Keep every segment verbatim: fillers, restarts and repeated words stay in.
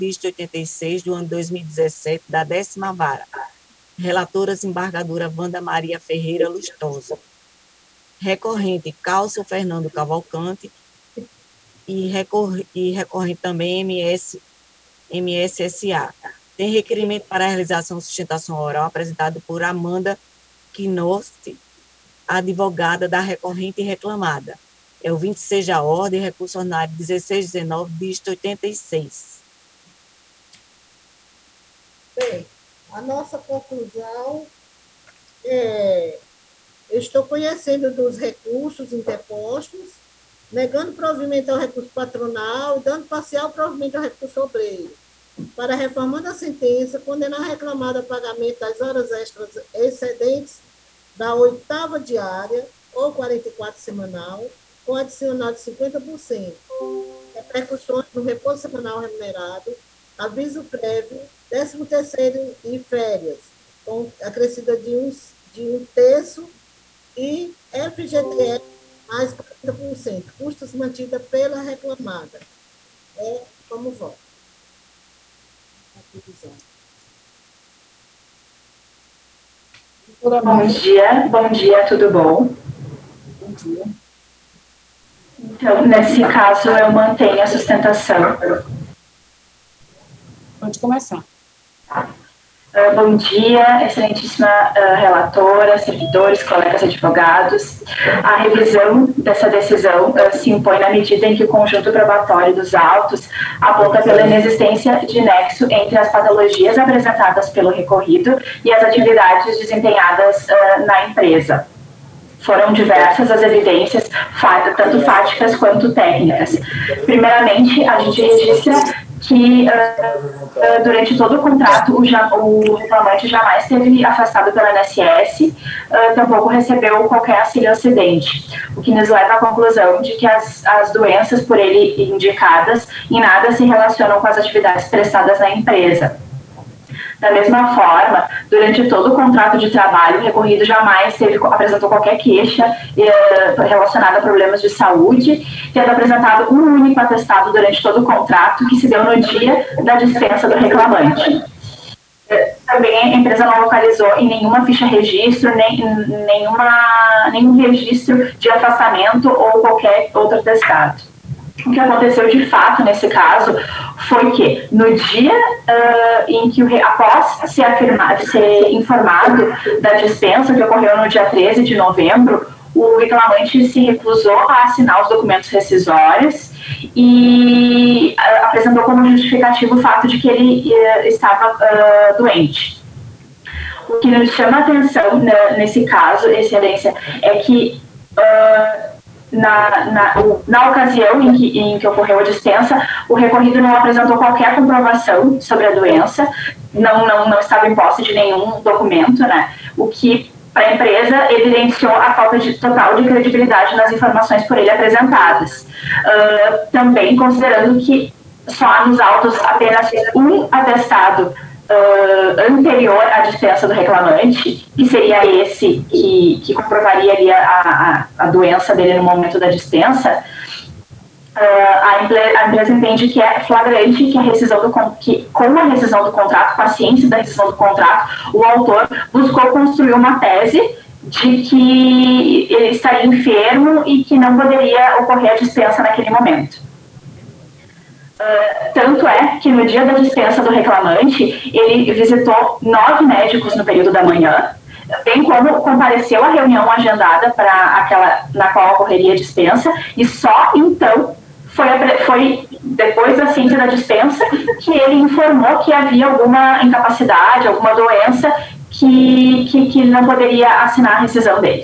dígito oitenta e seis, do ano dois mil e dezessete, da décima vara. Relatora, desembargadora Wanda Maria Ferreira Lustosa. Recorrente, Cálcio Fernando Cavalcante. E, recorre, e recorrente também M S, M S S A. Tem requerimento para a realização de sustentação oral apresentado por Amanda Quinosti, advogada da recorrente e reclamada. É o vinte e seis da ordem, recurso ordinário dezesseis dezenove, dígito oitenta e seis. Bem, a nossa conclusão é: eu estou conhecendo dos recursos interpostos, negando provimento ao recurso patronal e dando parcial provimento ao recurso obreiro, para reformando a sentença, condenar a reclamada a pagamento das horas extras excedentes da oitava diária ou quarenta e quatro semanal, com adicional de cinquenta por cento, repercussões no repouso semanal remunerado, aviso prévio, décimo terceiro e férias, com acrescida de um, de um terço, e F G T S mais quarenta por cento, custos mantidos pela reclamada. É como voto. Bom dia, bom dia, tudo bom? Bom dia. Então, nesse caso, eu mantenho a sustentação. Pode começar. Uh, bom dia, excelentíssima uh, relatora, servidores, colegas advogados. A revisão dessa decisão uh, se impõe na medida em que o conjunto probatório dos autos aponta pela inexistência de nexo entre as patologias apresentadas pelo recorrido e as atividades desempenhadas uh, na empresa. Foram diversas as evidências, tanto fáticas quanto técnicas. Primeiramente, a gente registra que uh, uh, durante todo o contrato o, ja, o reclamante jamais esteve afastado pela I N S S, uh, tampouco recebeu qualquer auxílio acidente, o que nos leva à conclusão de que as, as doenças por ele indicadas em nada se relacionam com as atividades prestadas na empresa. Da mesma forma, durante todo o contrato de trabalho, o recorrido jamais teve, apresentou qualquer queixa eh, relacionada a problemas de saúde, tendo apresentado um único atestado durante todo o contrato, que se deu no dia da dispensa do reclamante. Eh, também a empresa não localizou em nenhuma ficha registro, nem, nenhuma, nenhum registro de afastamento ou qualquer outro atestado. O que aconteceu de fato nesse caso foi que no dia uh, em que, o, após ser, afirma, ser informado da dispensa, que ocorreu no dia treze de novembro, o reclamante se recusou a assinar os documentos rescisórios e uh, apresentou como justificativo o fato de que ele uh, estava uh, doente. O que nos chama a atenção na, nesse caso, excelência, é que uh, Na, na, na ocasião em que, em que ocorreu a dispensa, o recorrido não apresentou qualquer comprovação sobre a doença, não, não, não estava em posse de nenhum documento, né? O que, para a empresa, evidenciou a falta de, total de credibilidade nas informações por ele apresentadas. Uh, também considerando que só há nos autos apenas um atestado Uh, anterior à dispensa do reclamante, que seria esse que, que comprovaria ali a, a, a doença dele no momento da dispensa, uh, a, a empresa entende que é flagrante que, a rescisão do, que com a rescisão do contrato, com a ciência da rescisão do contrato, o autor buscou construir uma tese de que ele estaria enfermo e que não poderia ocorrer a dispensa naquele momento. Uh, tanto é que no dia da dispensa do reclamante, ele visitou nove médicos no período da manhã, bem como compareceu à reunião agendada para aquela na qual ocorreria a dispensa, e só então foi, foi depois da ciência da dispensa que ele informou que havia alguma incapacidade, alguma doença que, que, que não poderia assinar a rescisão dele.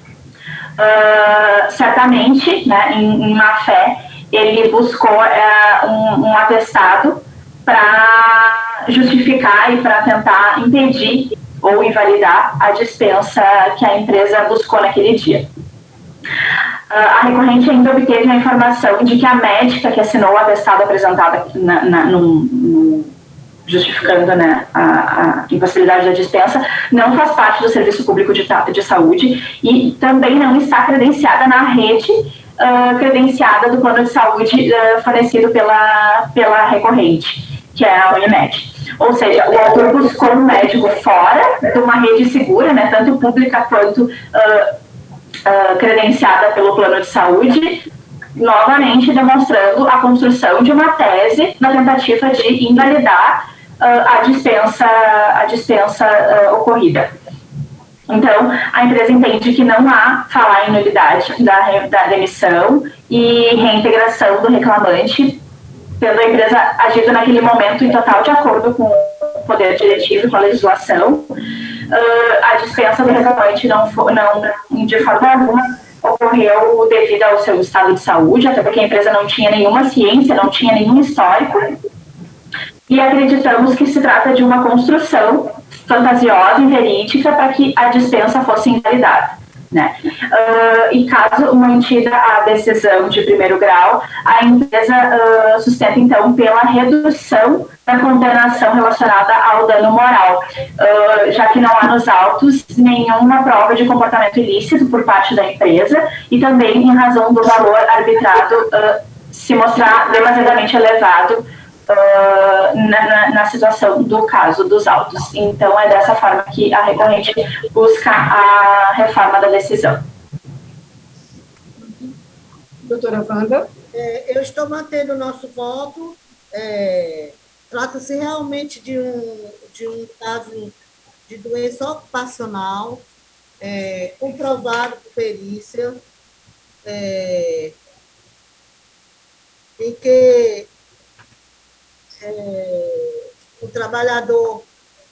Uh, certamente, né, em, em má fé, ele buscou uh, um, um atestado para justificar e para tentar impedir ou invalidar a dispensa que a empresa buscou naquele dia. Uh, a recorrente ainda obteve a informação de que a médica que assinou o atestado apresentado na, na, no, no, justificando, né, a, a impossibilidade da dispensa, não faz parte do serviço público de, de saúde e também não está credenciada na rede uh, credenciada do plano de saúde uh, fornecido pela, pela recorrente, que é a Unimed. Ou seja, o autor buscou um médico fora de uma rede segura, né, tanto pública quanto uh, uh, credenciada pelo plano de saúde, novamente demonstrando a construção de uma tese na tentativa de invalidar uh, a dispensa, a dispensa uh, ocorrida. Então, a empresa entende que não há falar em nulidade da, da demissão e reintegração do reclamante, tendo a empresa agido naquele momento em total de acordo com o poder diretivo e com a legislação. Uh, a dispensa do reclamante não, não, de forma alguma, ocorreu devido ao seu estado de saúde, até porque a empresa não tinha nenhuma ciência, não tinha nenhum histórico, e acreditamos que se trata de uma construção fantasiosa e verídica para que a dispensa fosse invalidada, né? Uh, e caso mantida a decisão de primeiro grau, a empresa uh, sustenta, então, pela redução da condenação relacionada ao dano moral, uh, já que não há nos autos nenhuma prova de comportamento ilícito por parte da empresa e também em razão do valor arbitrado uh, se mostrar demasiadamente elevado Uh, na, na, na situação do caso dos autos. Então, é dessa forma que a recorrente busca a reforma da decisão. Doutora Wanda? É, eu estou mantendo o nosso voto. É, trata-se realmente de um, de um caso de doença ocupacional, é, comprovado por perícia, é, em que É, o trabalhador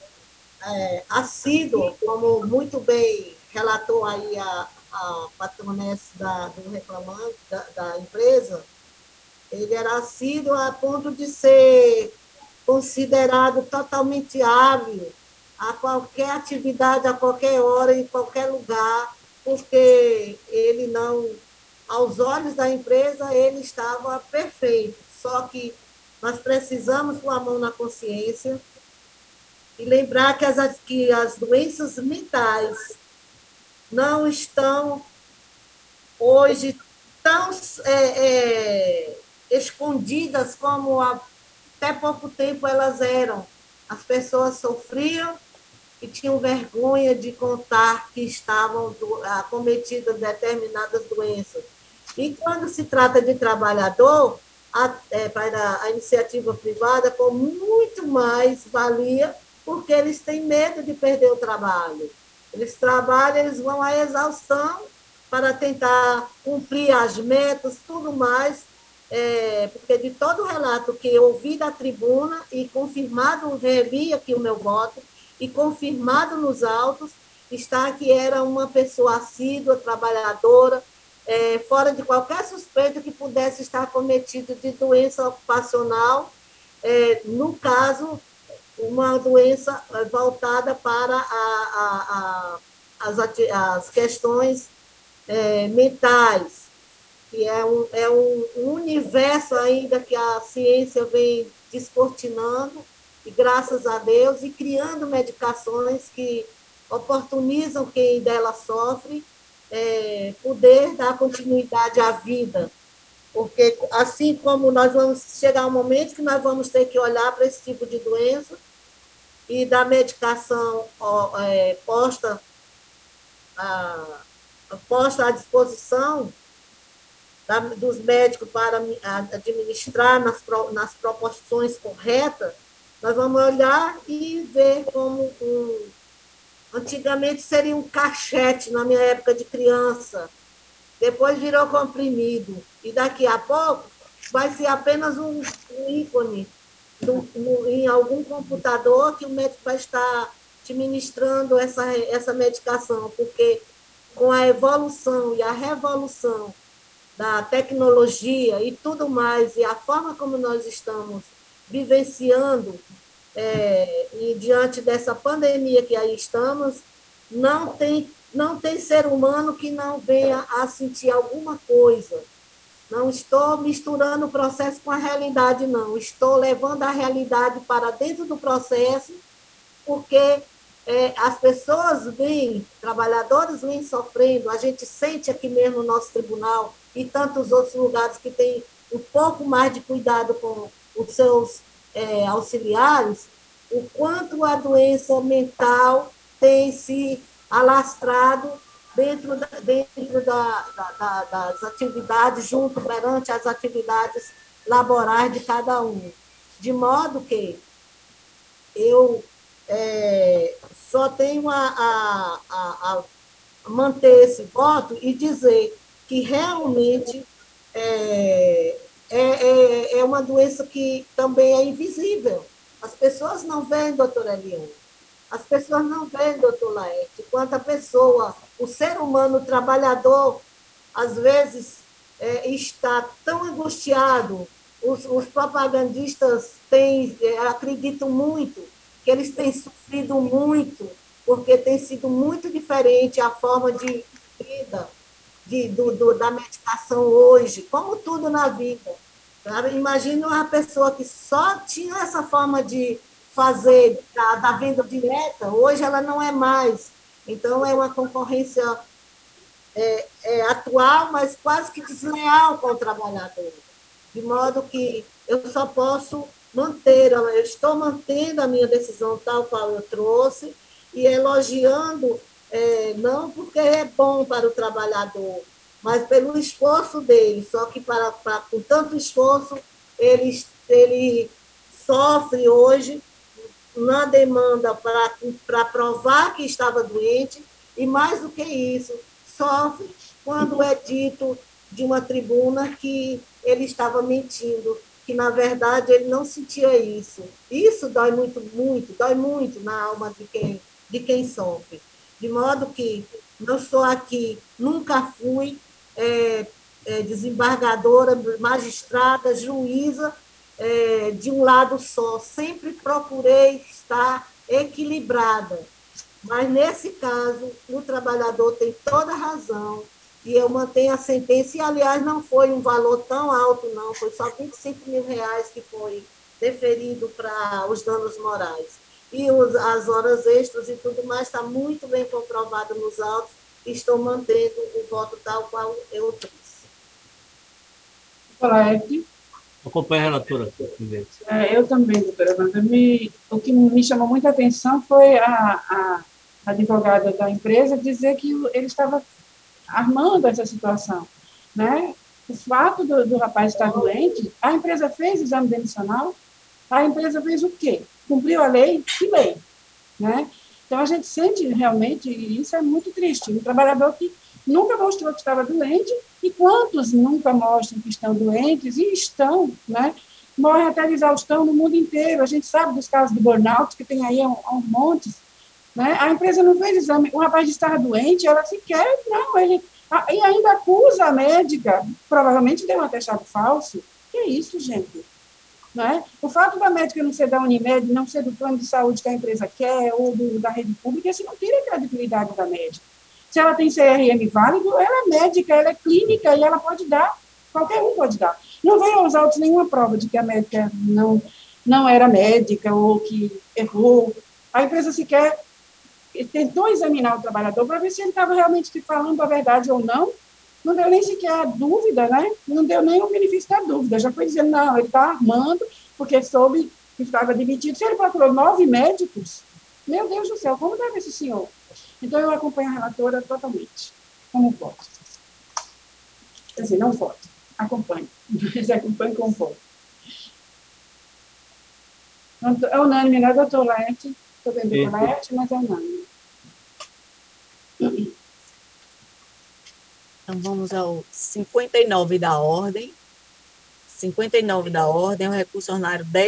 é, assíduo, como muito bem relatou aí a, a patronessa da, do reclamante, da, da empresa, ele era assíduo a ponto de ser considerado totalmente hábil a qualquer atividade, a qualquer hora, em qualquer lugar, porque ele não, aos olhos da empresa, ele estava perfeito, só que nós precisamos pôr a mão na consciência e lembrar que as, que as doenças mentais não estão hoje tão é, é, escondidas como até pouco tempo elas eram. As pessoas sofriam e tinham vergonha de contar que estavam acometidas de determinadas doenças. E quando se trata de trabalhador, A, é, para a iniciativa privada com muito mais valia, porque eles têm medo de perder o trabalho. Eles trabalham, eles vão à exaustão para tentar cumprir as metas, tudo mais, é, porque de todo o relato que eu ouvi da tribuna e confirmado, reli aqui o meu voto, e confirmado nos autos, está que era uma pessoa assídua, trabalhadora, É, fora de qualquer suspeita que pudesse estar cometido de doença ocupacional, é, no caso, uma doença voltada para a, a, a, as, as questões é, mentais, que é um, é um universo ainda que a ciência vem descortinando, e graças a Deus, e criando medicações que oportunizam quem dela sofre, É, poder dar continuidade à vida, porque assim como nós vamos chegar um momento que nós vamos ter que olhar para esse tipo de doença e da medicação ó, é, posta, a, posta à disposição da, dos médicos para administrar nas, nas proporções corretas, nós vamos olhar e ver como um Antigamente seria um cachete, na minha época de criança. Depois virou comprimido. E daqui a pouco vai ser apenas um, um ícone no, no, em algum computador que o médico vai estar administrando essa, essa medicação, porque com a evolução e a revolução da tecnologia e tudo mais, e a forma como nós estamos vivenciando É, e diante dessa pandemia que aí estamos, não tem, não tem ser humano que não venha a sentir alguma coisa. Não estou misturando o processo com a realidade, não. Estou levando a realidade para dentro do processo, porque é, as pessoas vêm, trabalhadores vêm sofrendo, a gente sente aqui mesmo no nosso tribunal e tantos outros lugares que têm um pouco mais de cuidado com os seus é, auxiliares, o quanto a doença mental tem se alastrado dentro, da, dentro da, da, das atividades, junto perante as atividades laborais de cada um. De modo que eu é, só tenho a, a, a, a manter esse voto e dizer que realmente é, é, é, é uma doença que também é invisível. As pessoas não veem, doutora Eliane. As pessoas não veem, doutor Laerte, quanto a pessoa, o ser humano trabalhador, às vezes, é, está tão angustiado, os, os propagandistas têm, é, acreditam muito que eles têm sofrido muito, porque tem sido muito diferente a forma de vida de, do, do, da medicação hoje, como tudo na vida. Imagina uma pessoa que só tinha essa forma de fazer da, da venda direta, hoje ela não é mais. Então, é uma concorrência é, é, atual, mas quase que desleal com o trabalhador. De modo que eu só posso manter, eu estou mantendo a minha decisão tal qual eu trouxe e elogiando, é, não porque é bom para o trabalhador, mas pelo esforço dele, só que para, para, com tanto esforço ele, ele sofre hoje na demanda para, para provar que estava doente, e mais do que isso, sofre quando é dito de uma tribuna que ele estava mentindo, que na verdade ele não sentia isso. Isso dói muito, muito, dói muito na alma de quem, de quem sofre. De modo que não sou aqui, nunca fui é, é, desembargadora, magistrada, juíza, é, de um lado só. Sempre procurei estar equilibrada. Mas, nesse caso, o trabalhador tem toda a razão e eu mantenho a sentença. E, aliás, não foi um valor tão alto, não. Foi só vinte e cinco mil reais que foi deferido para os danos morais. E os, as horas extras e tudo mais está muito bem comprovado nos autos. Estou mantendo o voto tal qual eu trouxe. Laerte. Acompanhe a relatora. É, eu também, doutora Wanda. Me, o que me chamou muita atenção foi a, a, a advogada da empresa dizer que ele estava armando essa situação, né? O fato do, do rapaz estar doente, a empresa fez exame demissional, a empresa fez o quê? Cumpriu a lei? Que lei? Né? Então, a gente sente realmente, e isso é muito triste, um trabalhador que nunca mostrou que estava doente, e quantos nunca mostram que estão doentes, e estão, né? Morrem até de exaustão no mundo inteiro. A gente sabe dos casos de burnout, que tem aí um, um monte. Né? A empresa não fez exame, o rapaz estava doente, ela sequer, não, ele, e ainda acusa a médica, provavelmente deu um atestado falso. Que é isso, gente? Não é? O fato da médica não ser da Unimed, não ser do plano de saúde que a empresa quer, ou do, da rede pública, isso não tira a credibilidade da médica. Se ela tem C R M válido, ela é médica, ela é clínica, e ela pode dar, qualquer um pode dar. Não veio aos autos nenhuma prova de que a médica não, não era médica, ou que errou. A empresa sequer tentou examinar o trabalhador para ver se ele estava realmente falando a verdade ou não. Não deu nem sequer a dúvida, né? Não deu nem o benefício da dúvida. Já foi dizendo, não, ele está armando, porque soube que estava demitido. Se ele procurou nove médicos, meu Deus do céu, como deve esse senhor? Então, eu acompanho a relatora totalmente, como voto. Quer dizer, não voto, acompanho, mas acompanho como voto. É unânime, né, doutor Laerte? Estou vendo o doutor Laerte, mas é unânime. Então, vamos ao cinquenta e nove da ordem. cinquenta e nove da ordem, o recurso ordinário dez.